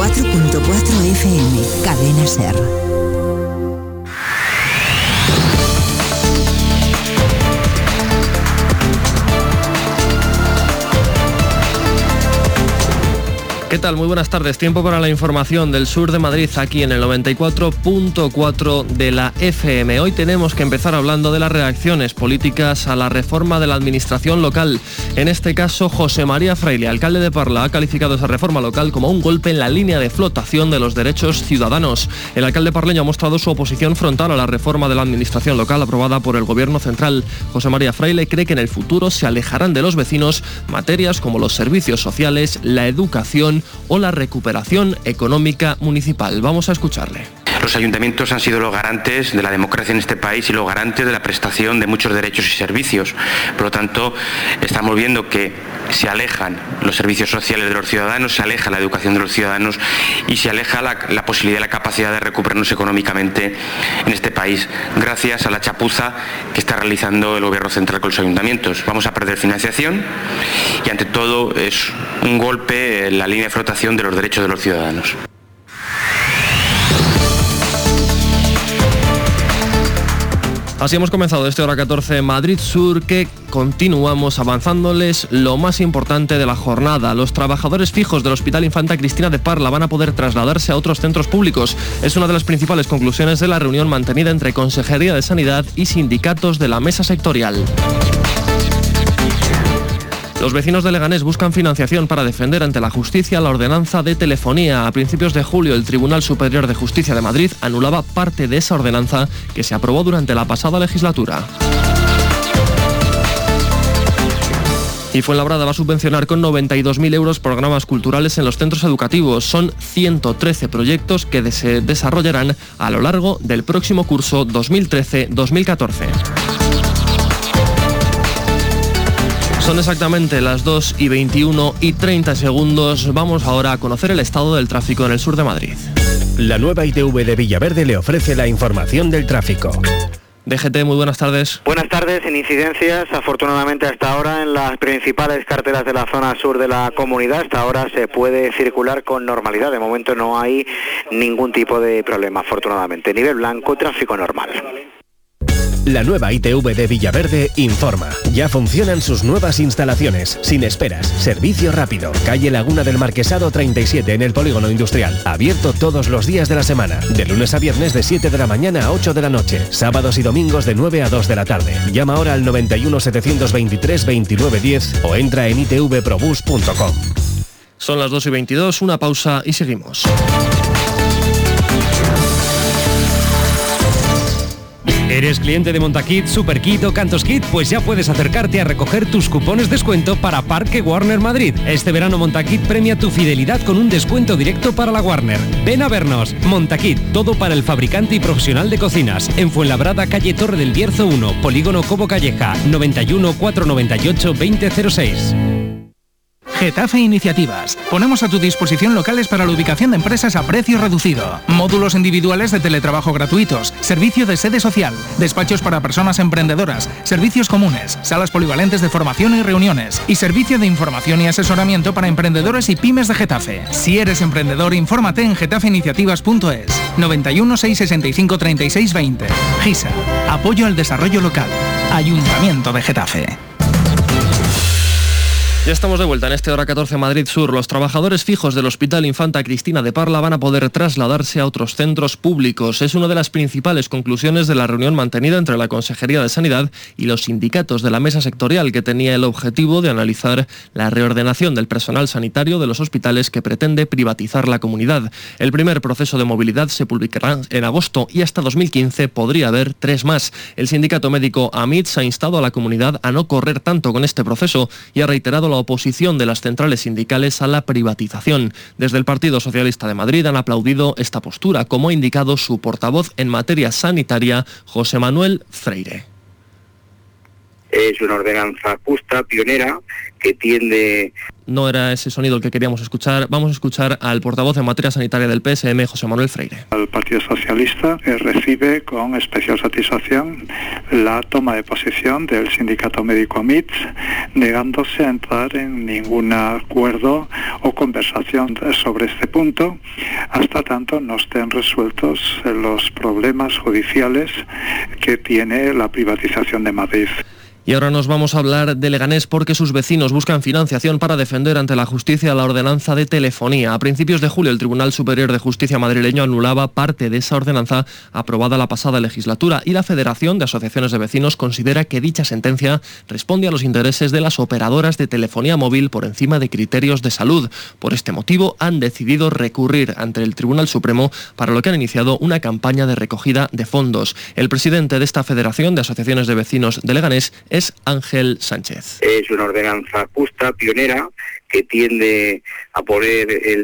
104.4 FM, Cadena SER. ¿Qué tal? Muy buenas tardes. Tiempo para la información del sur de Madrid, aquí en el 94.4 de la FM. Hoy tenemos que empezar hablando de las reacciones políticas a la reforma de la administración local. En este caso, José María Fraile, alcalde de Parla, ha calificado esa reforma local como un golpe en la línea de flotación de los derechos ciudadanos. El alcalde parleño ha mostrado su oposición frontal a la reforma de la administración local aprobada por el Gobierno central. José María Fraile cree que en el futuro se alejarán de los vecinos materias como los servicios sociales, la educación o la recuperación económica municipal. Vamos a escucharle. Los ayuntamientos han sido los garantes de la democracia en este país y los garantes de la prestación de muchos derechos y servicios. Por lo tanto, estamos viendo que se alejan los servicios sociales de los ciudadanos, se aleja la educación de los ciudadanos y se aleja la posibilidad y la capacidad de recuperarnos económicamente en este país, gracias a la chapuza que está realizando el Gobierno central con los ayuntamientos. Vamos a perder financiación y, ante todo, es un golpe en la línea de flotación de los derechos de los ciudadanos. Así hemos comenzado este hora 14 Madrid Sur, que continuamos avanzándoles lo más importante de la jornada. Los trabajadores fijos del Hospital Infanta Cristina de Parla van a poder trasladarse a otros centros públicos. Es una de las principales conclusiones de la reunión mantenida entre Consejería de Sanidad y sindicatos de la mesa sectorial. Los vecinos de Leganés buscan financiación para defender ante la justicia la ordenanza de telefonía. A principios de julio, el Tribunal Superior de Justicia de Madrid anulaba parte de esa ordenanza que se aprobó durante la pasada legislatura. Y Fuenlabrada va a subvencionar con 92.000 euros programas culturales en los centros educativos. Son 113 proyectos que se desarrollarán a lo largo del próximo curso 2013-2014. Son exactamente las 2:21:30. Vamos ahora a conocer el estado del tráfico en el sur de Madrid. La nueva ITV de Villaverde le ofrece la información del tráfico. DGT, muy buenas tardes. Buenas tardes, sin incidencias, afortunadamente hasta ahora en las principales carreteras de la zona sur de la comunidad. Hasta ahora se puede circular con normalidad, de momento no hay ningún tipo de problema, afortunadamente. Nivel blanco, tráfico normal. La nueva ITV de Villaverde informa. Ya funcionan sus nuevas instalaciones, sin esperas, servicio rápido. Calle Laguna del Marquesado 37 en el Polígono Industrial. Abierto todos los días de la semana. De lunes a viernes de 7 de la mañana a 8 de la noche. Sábados y domingos de 9 a 2 de la tarde. Llama ahora al 91 723 2910 o entra en itvprobus.com. Son las 2:22, una pausa y seguimos. ¿Eres cliente de Montakit, Superkit o Cantos Kit? Pues ya puedes acercarte a recoger tus cupones descuento para Parque Warner Madrid. Este verano Montakit premia tu fidelidad con un descuento directo para la Warner. Ven a vernos. Montakit, todo para el fabricante y profesional de cocinas. En Fuenlabrada, calle Torre del Bierzo 1, Polígono Cobo Calleja, 91 498 2006. Getafe Iniciativas. Ponemos a tu disposición locales para la ubicación de empresas a precio reducido. Módulos individuales de teletrabajo gratuitos, servicio de sede social, despachos para personas emprendedoras, servicios comunes, salas polivalentes de formación y reuniones y servicio de información y asesoramiento para emprendedores y pymes de Getafe. Si eres emprendedor, infórmate en getafeiniciativas.es. 91 665 36 20. GISA. Apoyo al desarrollo local. Ayuntamiento de Getafe. Ya estamos de vuelta en este hora 14 Madrid Sur. Los trabajadores fijos del Hospital Infanta Cristina de Parla van a poder trasladarse a otros centros públicos. Es una de las principales conclusiones de la reunión mantenida entre la Consejería de Sanidad y los sindicatos de la mesa sectorial, que tenía el objetivo de analizar la reordenación del personal sanitario de los hospitales que pretende privatizar la comunidad. El primer proceso de movilidad se publicará en agosto y hasta 2015 podría haber 3 más. El sindicato médico AMITS ha instado a la comunidad a no correr tanto con este proceso y ha reiterado la oposición de las centrales sindicales a la privatización. Desde el Partido Socialista de Madrid han aplaudido esta postura, como ha indicado su portavoz en materia sanitaria, José Manuel Freire. Es una ordenanza justa, pionera, que tiende... No era ese sonido el que queríamos escuchar. Vamos a escuchar al portavoz en materia sanitaria del PSM, José Manuel Freire. El Partido Socialista recibe con especial satisfacción la toma de posición del sindicato médico MITS, negándose a entrar en ningún acuerdo o conversación sobre este punto, hasta tanto no estén resueltos los problemas judiciales que tiene la privatización de Madrid. Y ahora nos vamos a hablar de Leganés porque sus vecinos buscan financiación para defender ante la justicia la ordenanza de telefonía. A principios de julio el Tribunal Superior de Justicia madrileño anulaba parte de esa ordenanza aprobada la pasada legislatura y la Federación de Asociaciones de Vecinos considera que dicha sentencia responde a los intereses de las operadoras de telefonía móvil por encima de criterios de salud. Por este motivo han decidido recurrir ante el Tribunal Supremo, para lo que han iniciado una campaña de recogida de fondos. El presidente de esta Federación de Asociaciones de Vecinos de Leganés es Ángel Sánchez. Es una ordenanza justa, pionera, que tiende a poner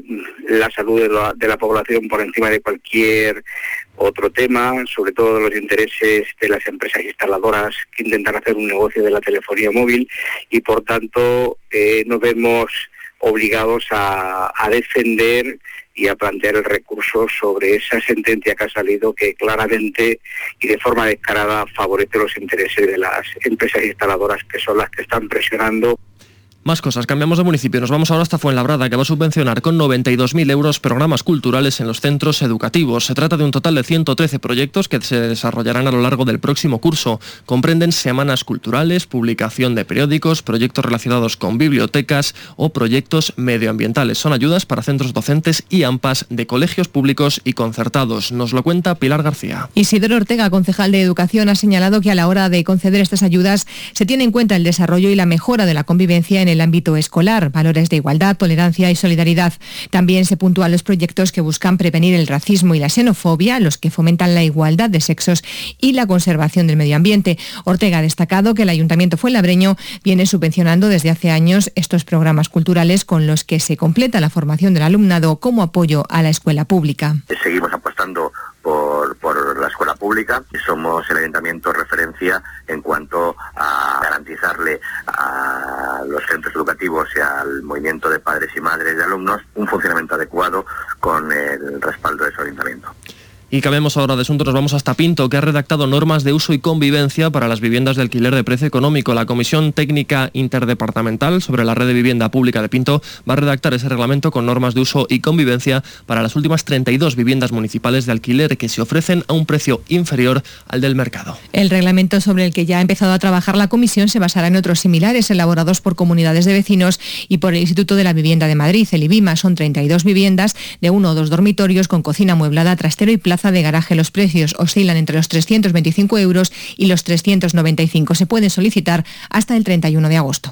la salud de la población por encima de cualquier otro tema, sobre todo los intereses de las empresas instaladoras que intentan hacer un negocio de la telefonía móvil, y por tanto nos vemos obligados a defender y a plantear el recurso sobre esa sentencia que ha salido, que claramente y de forma descarada favorece los intereses de las empresas instaladoras, que son las que están presionando. Más cosas, cambiamos de municipio. Nos vamos ahora hasta Fuenlabrada, que va a subvencionar con 92.000 euros programas culturales en los centros educativos. Se trata de un total de 113 proyectos que se desarrollarán a lo largo del próximo curso. Comprenden semanas culturales, publicación de periódicos, proyectos relacionados con bibliotecas o proyectos medioambientales. Son ayudas para centros docentes y AMPAs de colegios públicos y concertados. Nos lo cuenta Pilar García. Isidoro Ortega, concejal de Educación, ha señalado que a la hora de conceder estas ayudas se tiene en cuenta el desarrollo y la mejora de la convivencia en el ámbito escolar, valores de igualdad, tolerancia y solidaridad. También se puntúan los proyectos que buscan prevenir el racismo y la xenofobia, los que fomentan la igualdad de sexos y la conservación del medio ambiente. Ortega ha destacado que el Ayuntamiento fuenlabreño viene subvencionando desde hace años estos programas culturales con los que se completa la formación del alumnado como apoyo a la escuela pública. Seguimos apostando por la escuela pública y somos el ayuntamiento referencia en cuanto a garantizarle a los centros educativos y al movimiento de padres y madres de alumnos un funcionamiento adecuado con el respaldo de su ayuntamiento. Y cambiamos ahora de asunto, nos vamos hasta Pinto, que ha redactado normas de uso y convivencia para las viviendas de alquiler de precio económico. La Comisión Técnica Interdepartamental sobre la Red de Vivienda Pública de Pinto va a redactar ese reglamento con normas de uso y convivencia para las últimas 32 viviendas municipales de alquiler que se ofrecen a un precio inferior al del mercado. El reglamento sobre el que ya ha empezado a trabajar la Comisión se basará en otros similares elaborados por comunidades de vecinos y por el Instituto de la Vivienda de Madrid, el IBIMA. Son 32 viviendas de 1 o 2 dormitorios con cocina amueblada, trastero y plaza de garaje. Los precios oscilan entre los 325 euros y los 395. Se pueden solicitar hasta el 31 de agosto.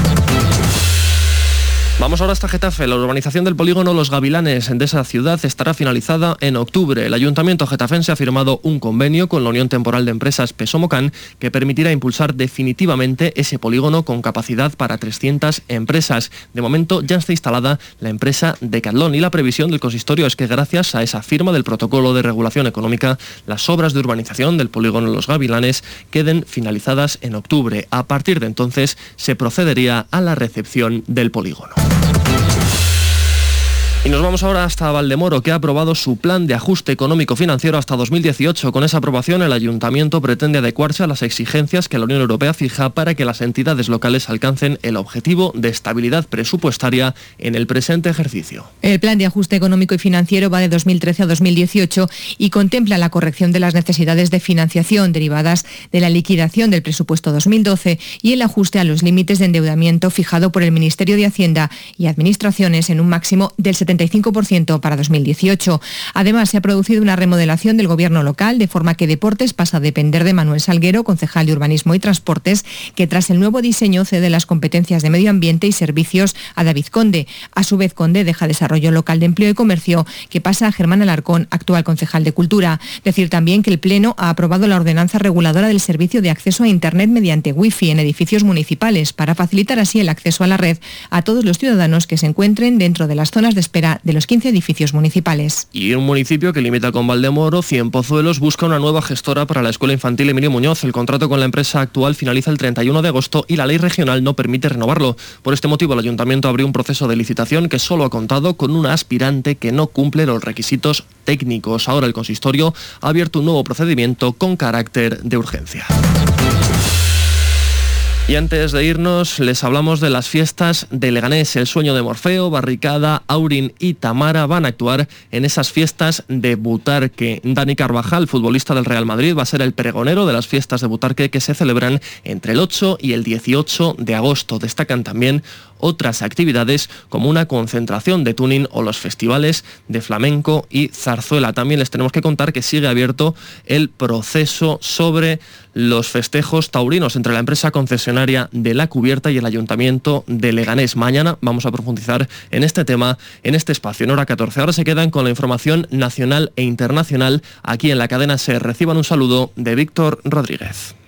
Vamos ahora hasta Getafe. La urbanización del polígono Los Gavilanes de esa ciudad estará finalizada en octubre. El Ayuntamiento getafense ha firmado un convenio con la Unión Temporal de Empresas Pesomocán que permitirá impulsar definitivamente ese polígono con capacidad para 300 empresas. De momento ya está instalada la empresa Decathlon y la previsión del consistorio es que gracias a esa firma del protocolo de regulación económica, las obras de urbanización del polígono Los Gavilanes queden finalizadas en octubre. A partir de entonces se procedería a la recepción del polígono. Y nos vamos ahora hasta Valdemoro, que ha aprobado su plan de ajuste económico-financiero hasta 2018. Con esa aprobación, el Ayuntamiento pretende adecuarse a las exigencias que la Unión Europea fija para que las entidades locales alcancen el objetivo de estabilidad presupuestaria en el presente ejercicio. El plan de ajuste económico y financiero va de 2013 a 2018 y contempla la corrección de las necesidades de financiación derivadas de la liquidación del presupuesto 2012 y el ajuste a los límites de endeudamiento fijado por el Ministerio de Hacienda y Administraciones en un máximo del 75% para 2018. Además, se ha producido una remodelación del gobierno local, de forma que Deportes pasa a depender de Manuel Salguero, concejal de Urbanismo y Transportes, que tras el nuevo diseño cede las competencias de Medio Ambiente y Servicios a David Conde. A su vez, Conde deja Desarrollo Local de Empleo y Comercio, que pasa a Germán Alarcón, actual concejal de Cultura. Decir también que el Pleno ha aprobado la ordenanza reguladora del servicio de acceso a Internet mediante Wi-Fi en edificios municipales, para facilitar así el acceso a la red a todos los ciudadanos que se encuentren dentro de las zonas de espera tercera de los 15 edificios municipales. Y un municipio que limita con Valdemoro, Cienpozuelos, busca una nueva gestora para la Escuela Infantil Emilio Muñoz. El contrato con la empresa actual finaliza el 31 de agosto y la ley regional no permite renovarlo. Por este motivo, el ayuntamiento abrió un proceso de licitación que solo ha contado con una aspirante que no cumple los requisitos técnicos. Ahora el consistorio ha abierto un nuevo procedimiento con carácter de urgencia. Y antes de irnos, les hablamos de las fiestas de Leganés. El Sueño de Morfeo, Barricada, Aurin y Tamara van a actuar en esas fiestas de Butarque. Dani Carvajal, futbolista del Real Madrid, va a ser el pregonero de las fiestas de Butarque que se celebran entre el 8 y el 18 de agosto. Destacan también otras actividades como una concentración de tuning o los festivales de flamenco y zarzuela. También les tenemos que contar que sigue abierto el proceso sobre los festejos taurinos entre la empresa concesionaria de La Cubierta y el Ayuntamiento de Leganés. Mañana vamos a profundizar en este tema en este espacio, en hora 14. Ahora se quedan con la información nacional e internacional aquí en la cadena SER. Reciban un saludo de Víctor Rodríguez.